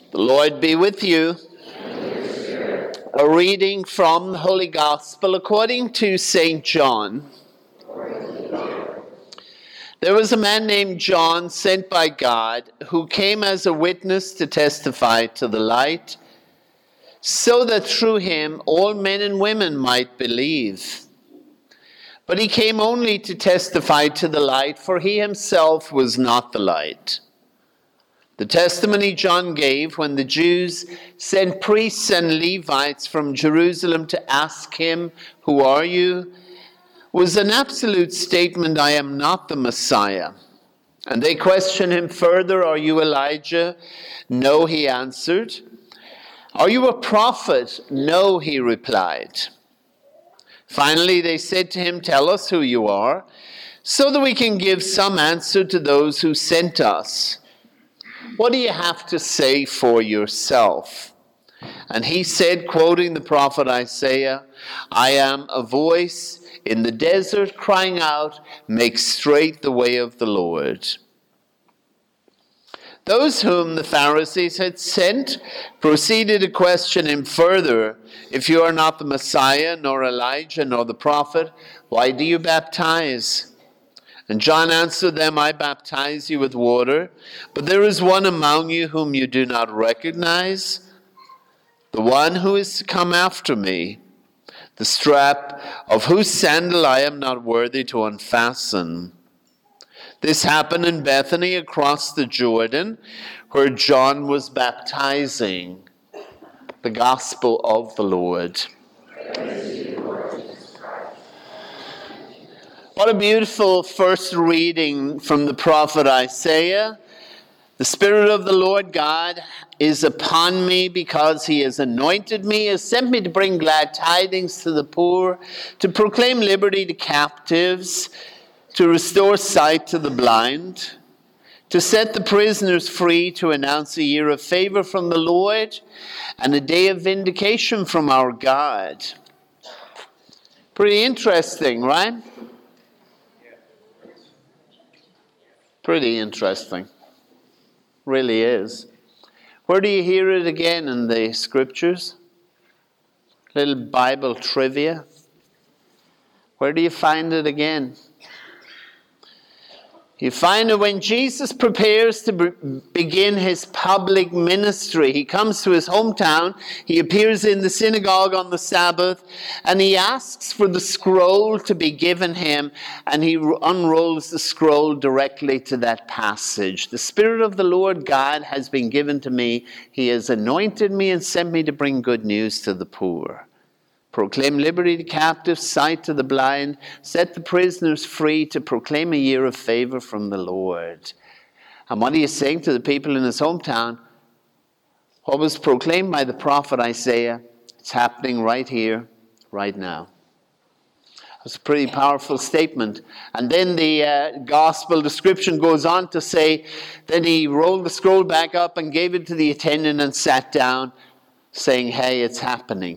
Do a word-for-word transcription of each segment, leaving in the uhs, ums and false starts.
The Lord be with you. A reading from the Holy Gospel according to Saint John. There was a man named John sent by God who came as a witness to testify to the light, so that through him all men and women might believe. But he came only to testify to the light, for he himself was not the light. The testimony John gave when the Jews sent priests and Levites from Jerusalem to ask him, "Who are you?" was an absolute statement, "I am not the Messiah." And they questioned him further, "Are you Elijah?" "No," he answered. "Are you a prophet?" "No," he replied. Finally, they said to him, "Tell us who you are, so that we can give some answer to those who sent us. What do you have to say for yourself?" And he said, quoting the prophet Isaiah, "I am a voice in the desert crying out, 'Make straight the way of the Lord.'" Those whom the Pharisees had sent proceeded to question him further, "If you are not the Messiah, nor Elijah, nor the prophet, why do you baptize?" And John answered them, "I baptize you with water, but there is one among you whom you do not recognize, the one who is to come after me, the strap of whose sandal I am not worthy to unfasten." This happened in Bethany across the Jordan, where John was baptizing. The Gospel of the Lord. What a beautiful first reading from the prophet Isaiah. "The Spirit of the Lord God is upon me, because he has anointed me, has sent me to bring glad tidings to the poor, to proclaim liberty to captives, to restore sight to the blind, to set the prisoners free, to announce a year of favor from the Lord, and a day of vindication from our God." Pretty interesting, right? Pretty interesting. Really is. Where do you hear it again in the scriptures? Little Bible trivia. Where do you find it again? You find it when Jesus prepares to be- begin his public ministry. He comes to his hometown, he appears in the synagogue on the Sabbath, and he asks for the scroll to be given him, and he unrolls the scroll directly to that passage. "The Spirit of the Lord God has been given to me. He has anointed me and sent me to bring good news to the poor. Proclaim liberty to captives, sight to the blind, set the prisoners free, to proclaim a year of favor from the Lord." And what are you saying to the people in his hometown? What was proclaimed by the prophet Isaiah, it's happening right here, right now. It's a pretty powerful statement. And then the uh, gospel description goes on to say, then he rolled the scroll back up and gave it to the attendant and sat down, saying, "Hey, it's happening."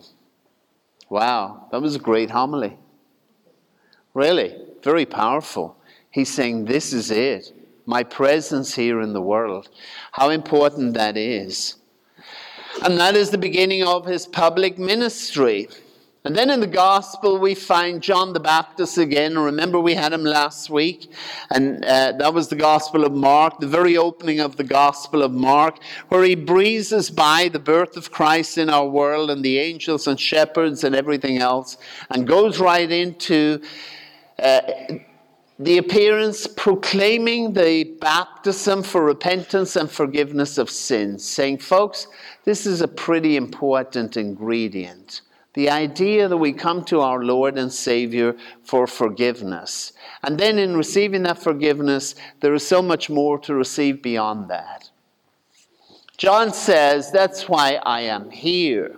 Wow, that was a great homily. Really, very powerful. He's saying, this is it. My presence here in the world. How important that is. And that is the beginning of his public ministry. And then in the gospel we find John the Baptist again. Remember, we had him last week, and uh, that was the Gospel of Mark, the very opening of the Gospel of Mark, where he breezes by the birth of Christ in our world and the angels and shepherds and everything else, and goes right into uh, the appearance proclaiming the baptism for repentance and forgiveness of sins, saying, folks, this is a pretty important ingredient. The idea that we come to our Lord and Savior for forgiveness. And then in receiving that forgiveness, there is so much more to receive beyond that. John says, that's why I am here.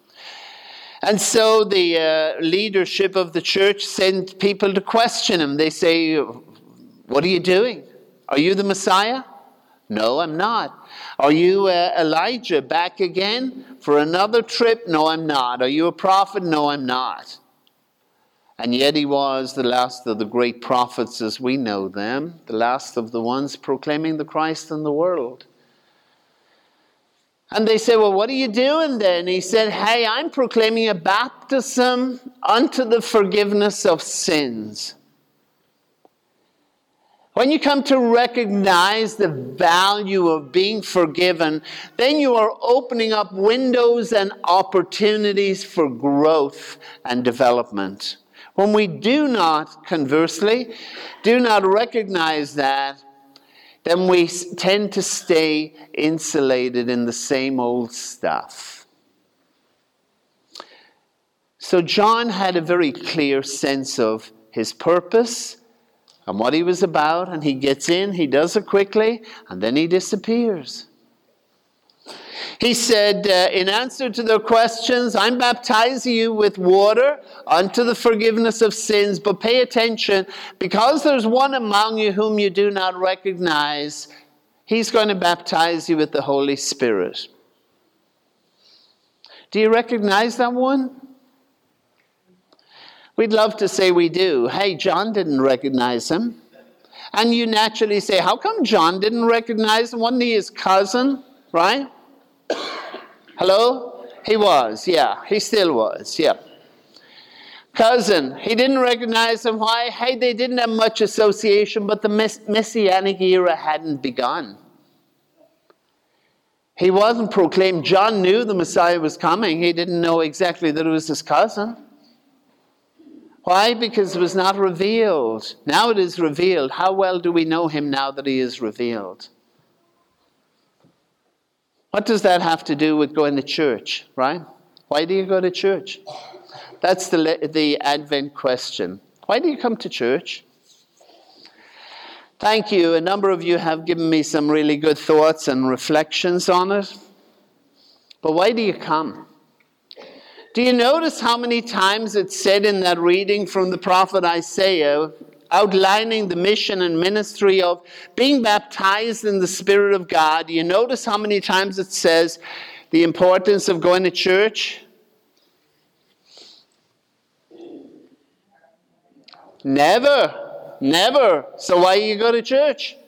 And so the uh, leadership of the church sent people to question him. They say, what are you doing? Are you the Messiah? No, I'm not. Are you uh, Elijah back again for another trip? No, I'm not. Are you a prophet? No, I'm not. And yet he was the last of the great prophets as we know them, the last of the ones proclaiming the Christ in the world. And they said, well, what are you doing then? He said, hey, I'm proclaiming a baptism unto the forgiveness of sins. When you come to recognize the value of being forgiven, then you are opening up windows and opportunities for growth and development. When we do not, conversely, do not recognize that, then we tend to stay insulated in the same old stuff. So John had a very clear sense of his purpose and what he was about, and he gets in, he does it quickly, and then he disappears. He said, uh, in answer to their questions, I'm baptizing you with water unto the forgiveness of sins, but pay attention, because there's one among you whom you do not recognize, he's going to baptize you with the Holy Spirit. Do you recognize that one? We'd love to say we do. Hey, John didn't recognize him. And you naturally say, how come John didn't recognize him? Wasn't he his cousin, right? Hello? He was, yeah. He still was, yeah. Cousin, he didn't recognize him. Why? Hey, they didn't have much association, but the mess- Messianic era hadn't begun. He wasn't proclaimed. John knew the Messiah was coming. He didn't know exactly that it was his cousin. Why? Because it was not revealed. Now it is revealed. How well do we know him now that he is revealed? What does that have to do with going to church, right? Why do you go to church? That's the, the Advent question. Why do you come to church? Thank you. A number of you have given me some really good thoughts and reflections on it. But why do you come? Do you notice how many times it's said in that reading from the prophet Isaiah, outlining the mission and ministry of being baptized in the Spirit of God? Do you notice how many times it says the importance of going to church? Never. Never. So why do you go to church?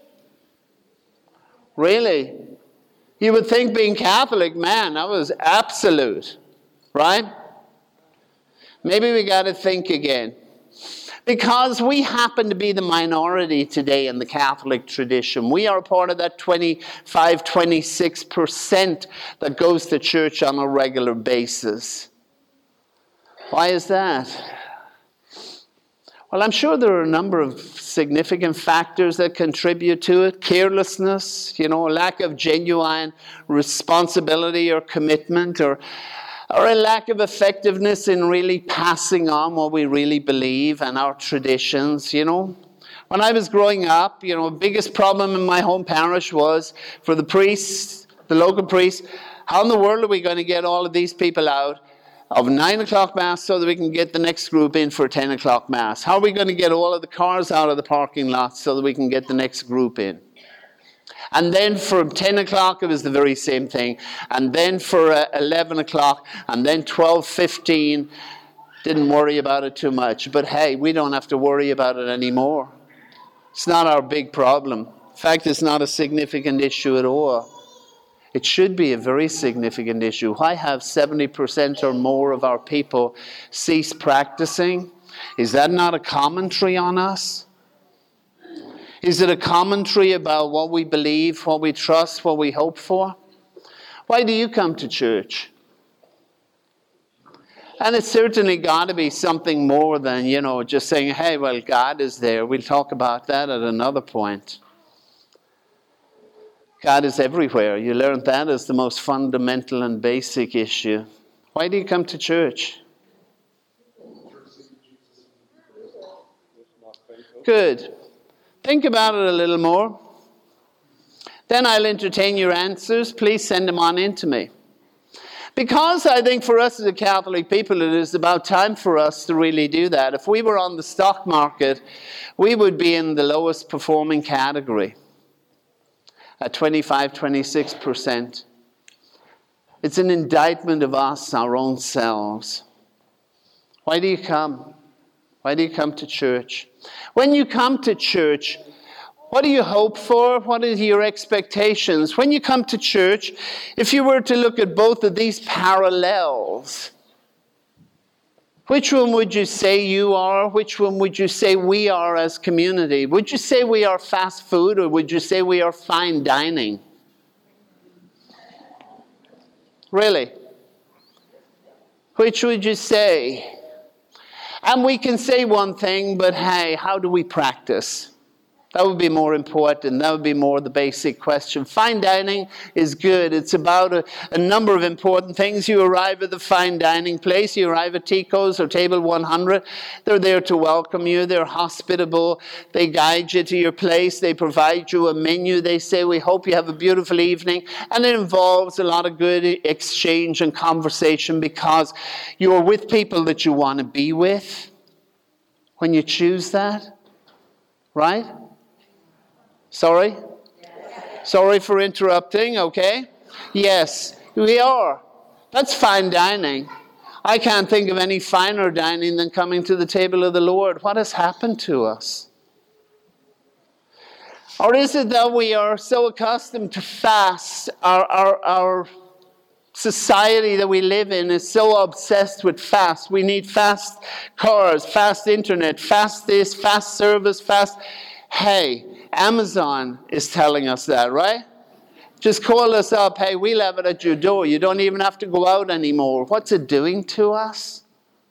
Really? You would think being Catholic, man, that was absolute. Right? Maybe we got to think again. Because we happen to be the minority today in the Catholic tradition. We are part of that twenty-five, twenty-six percent that goes to church on a regular basis. Why is that? Well, I'm sure there are a number of significant factors that contribute to it. Carelessness, you know, a lack of genuine responsibility or commitment, or or a lack of effectiveness in really passing on what we really believe and our traditions, you know. When I was growing up, you know, the biggest problem in my home parish was for the priests, the local priests, how in the world are we going to get all of these people out of nine o'clock Mass so that we can get the next group in for ten o'clock Mass? How are we going to get all of the cars out of the parking lot so that we can get the next group in? And then for ten o'clock, it was the very same thing. And then for uh, eleven o'clock, and then twelve fifteen, didn't worry about it too much. But hey, we don't have to worry about it anymore. It's not our big problem. In fact, it's not a significant issue at all. It should be a very significant issue. Why have seventy percent or more of our people cease practicing? Is that not a commentary on us? Is it a commentary about what we believe, what we trust, what we hope for? Why do you come to church? And it's certainly got to be something more than, you know, just saying, hey, well, God is there. We'll talk about that at another point. God is everywhere. You learned that as the most fundamental and basic issue. Why do you come to church? Good. Think about it a little more. Then I'll entertain your answers. Please send them on in to me. Because I think for us as a Catholic people, it is about time for us to really do that. If we were on the stock market, we would be in the lowest performing category at twenty-five, twenty-six percent. It's an indictment of us, our own selves. Why do you come? Why do you come to church? When you come to church, What do you hope for? What are your expectations? When you come to church, if you were to look at both of these parallels, which one would you say you are? Which one would you say we are as community? Would you say we are fast food, or would you say we are fine dining? Really? Which would you say? And we can say one thing, but hey, how do we practice? That would be more important. That would be more the basic question. Fine dining is good. It's about a, a number of important things. You arrive at the fine dining place. You arrive at Tico's or Table one hundred. They're there to welcome you. They're hospitable. They guide you to your place. They provide you a menu. They say, we hope you have a beautiful evening. And it involves a lot of good exchange and conversation because you're with people that you want to be with when you choose that. Right? Sorry? Yes. Sorry for interrupting, okay? Yes, we are. That's fine dining. I can't think of any finer dining than coming to the table of the Lord. What has happened to us? Or is it that we are so accustomed to fast? Our, our, our society that we live in is so obsessed with fast. We need fast cars, fast internet, fast this, fast service, fast... Hey, Amazon is telling us that, right? Just call us up. Hey, we'll have it at your door. You don't even have to go out anymore. What's it doing to us?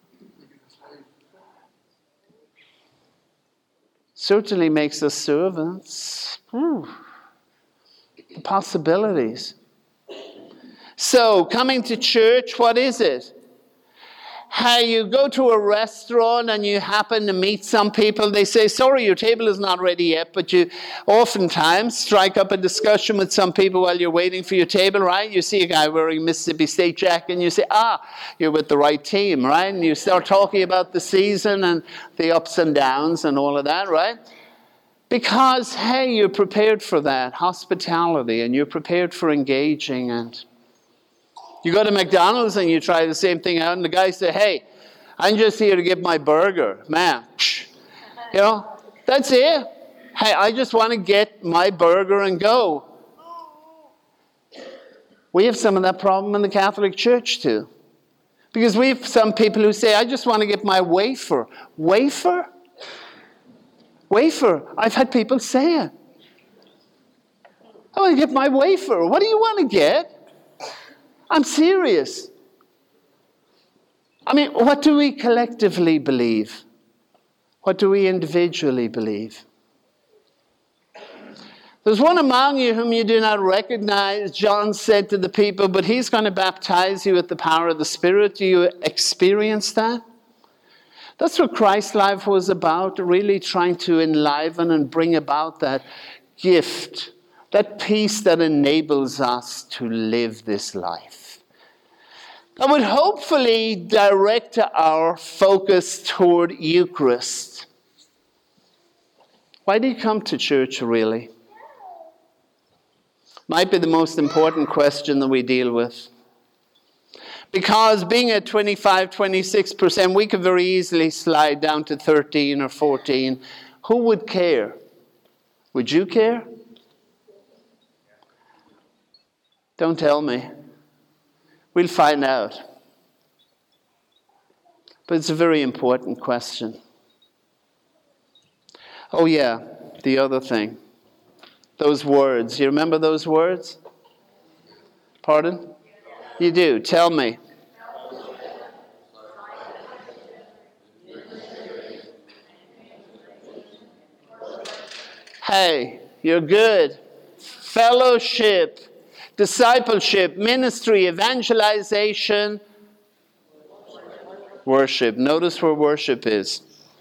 Certainly makes us servants. Ooh, the possibilities. So, coming to church, what is it? Hey, you go to a restaurant and you happen to meet some people. They say, sorry, your table is not ready yet. But you oftentimes strike up a discussion with some people while you're waiting for your table, right? You see a guy wearing a Mississippi State jacket and you say, ah, you're with the right team, right? And you start talking about the season and the ups and downs and all of that, right? Because, hey, you're prepared for that hospitality and you're prepared for engaging. And you go to McDonald's and you try the same thing out, and the guy says, hey, I'm just here to get my burger. Man, you know, that's it. Hey, I just want to get my burger and go. We have some of that problem in the Catholic Church too. Because we have some people who say, I just want to get my wafer. Wafer? Wafer. I've had people say it. I want to get my wafer. What do you want to get? I'm serious. I mean, what do we collectively believe? What do we individually believe? There's one among you whom you do not recognize, John said to the people, but he's going to baptize you with the power of the Spirit. Do you experience that? That's what Christ's life was about, really trying to enliven and bring about that gift, that peace that enables us to live this life. That would hopefully direct our focus toward Eucharist. Why do you come to church, really? Might be the most important question that we deal with. Because being at twenty-five, twenty-six percent, we could very easily slide down to thirteen or fourteen. Who would care? Would you care? Don't tell me. We'll find out. But it's a very important question. Oh yeah, the other thing. Those words. You remember those words? Pardon? You do. Tell me. Hey, you're good. Fellowship. Discipleship, ministry, evangelization, worship. Notice where worship is.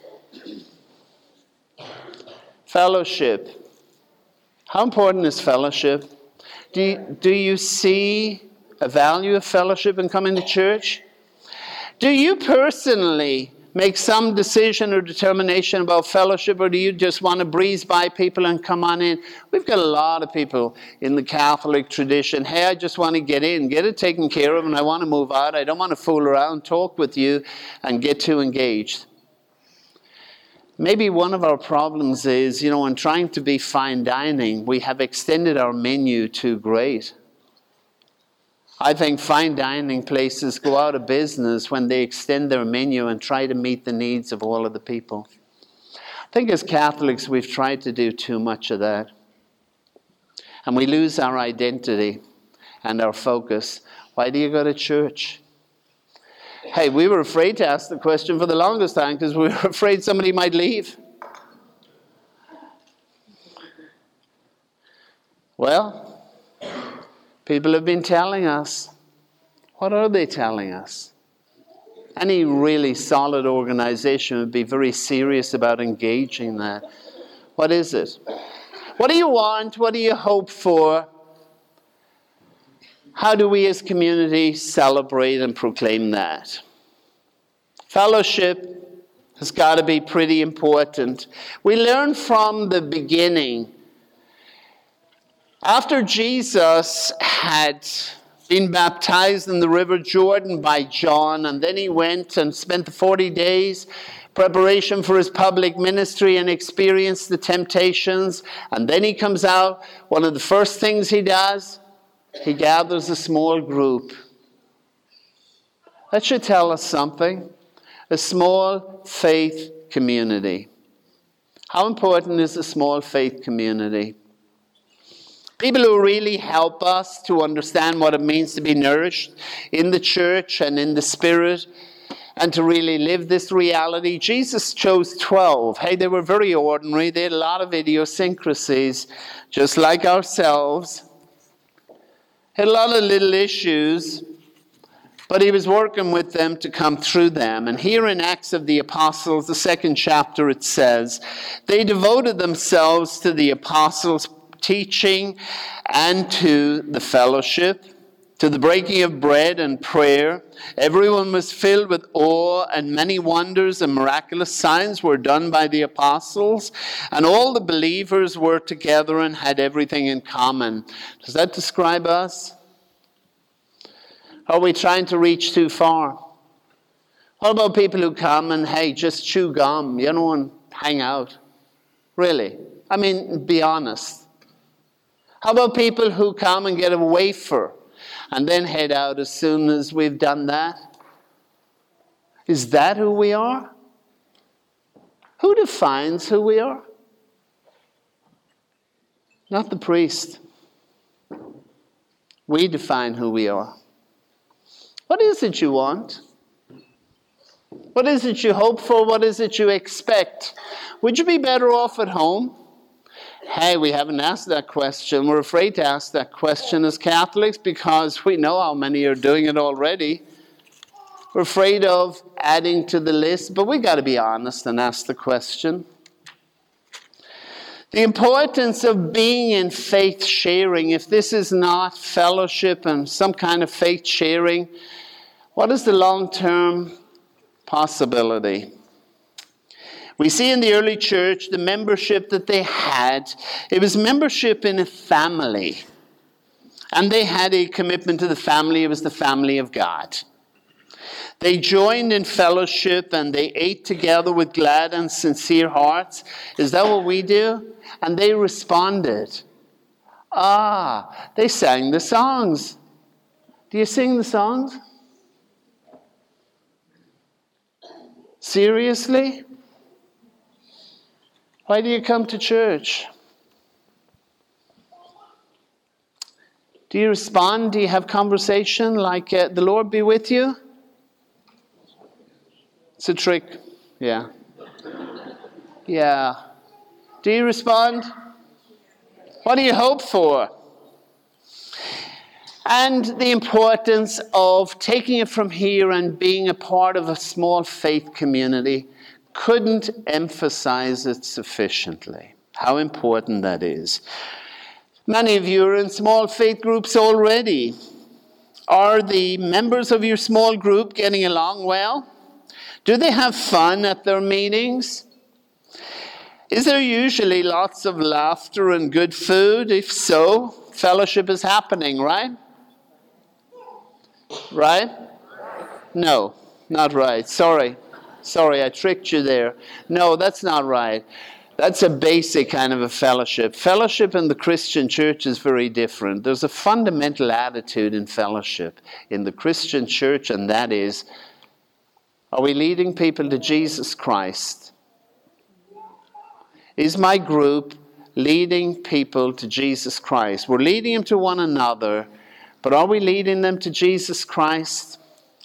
Fellowship. How important is fellowship? Do you, do you see a value of fellowship in coming to church? Do you personally make some decision or determination about fellowship, or do you just want to breeze by people and come on in? We've got a lot of people in the Catholic tradition. Hey, I just want to get in, get it taken care of, and I want to move out. I don't want to fool around, talk with you, and get too engaged. Maybe one of our problems is, you know, in trying to be fine dining, we have extended our menu too great. I think fine dining places go out of business when they extend their menu and try to meet the needs of all of the people. I think as Catholics, we've tried to do too much of that. And we lose our identity and our focus. Why do you go to church? Hey, we were afraid to ask the question for the longest time because we were afraid somebody might leave. Well, people have been telling us. What are they telling us? Any really solid organization would be very serious about engaging that. What is it? What do you want? What do you hope for? How do we as community celebrate and proclaim that? Fellowship has got to be pretty important. We learn from the beginning. After Jesus had been baptized in the River Jordan by John, and then he went and spent the forty days preparation for his public ministry and experienced the temptations, and then he comes out, one of the first things he does, he gathers a small group. That should tell us something. A small faith community. How important is a small faith community? People who really help us to understand what it means to be nourished in the church and in the Spirit and to really live this reality. Jesus chose twelve. Hey, they were very ordinary. They had a lot of idiosyncrasies, just like ourselves. Had a lot of little issues, but he was working with them to come through them. And here in Acts of the Apostles, the second chapter, it says, they devoted themselves to the apostles' teaching and to the fellowship, to the breaking of bread and prayer. Everyone was filled with awe, and many wonders and miraculous signs were done by the apostles. And all the believers were together and had everything in common. Does that describe us? Are we trying to reach too far? What about people who come and, hey, just chew gum, you know, and hang out? Really? I mean, be honest. How about people who come and get a wafer and then head out as soon as we've done that? Is that who we are? Who defines who we are? Not the priest. We define who we are. What is it you want? What is it you hope for? What is it you expect? Would you be better off at home? Hey, we haven't asked that question. We're afraid to ask that question as Catholics because we know how many are doing it already. We're afraid of adding to the list, but we've got to be honest and ask the question. The importance of being in faith sharing, if this is not fellowship and some kind of faith sharing, what is the long-term possibility? We see in the early church the membership that they had. It was membership in a family. And they had a commitment to the family. It was the family of God. They joined in fellowship and they ate together with glad and sincere hearts. Is that what we do? And they responded. Ah, they sang the songs. Do you sing the songs? Seriously? Why do you come to church? Do you respond? Do you have conversation like uh, the Lord be with you? It's a trick. Yeah. Yeah. Do you respond? What do you hope for? And the importance of taking it from here and being a part of a small faith community. Couldn't emphasize it sufficiently, how important that is. Many of you are in small faith groups already. Are the members of your small group getting along well? Do they have fun at their meetings? Is there usually lots of laughter and good food? If so, fellowship is happening, right? Right? No, not right. Sorry. Sorry, I tricked you there. No, that's not right. That's a basic kind of a fellowship. Fellowship in the Christian church is very different. There's a fundamental attitude in fellowship in the Christian church, and that is, are we leading people to Jesus Christ? Is my group leading people to Jesus Christ? We're leading them to one another, but are we leading them to Jesus Christ?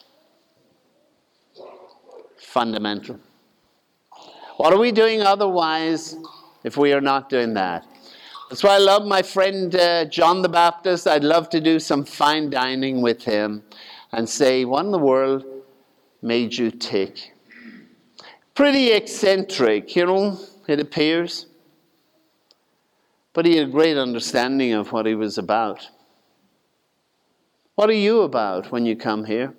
Fundamental. What are we doing otherwise if we are not doing that? That's why I love my friend uh, John the Baptist. I'd love to do some fine dining with him and say, what in the world made you tick? Pretty eccentric, you know, it appears. But he had a great understanding of what he was about. What are you about when you come here?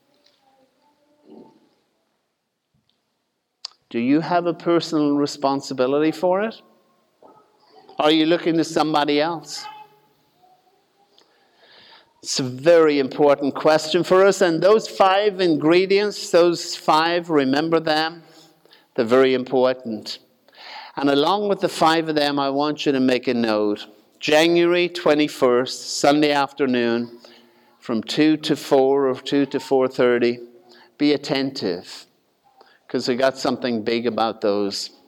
Do you have a personal responsibility for it? Are you looking to somebody else? It's a very important question for us. And those five ingredients, those five, remember them? They're very important. And along with the five of them, I want you to make a note. January twenty-first, Sunday afternoon, from two to four or two to four thirty. Be attentive, because we got something big about those.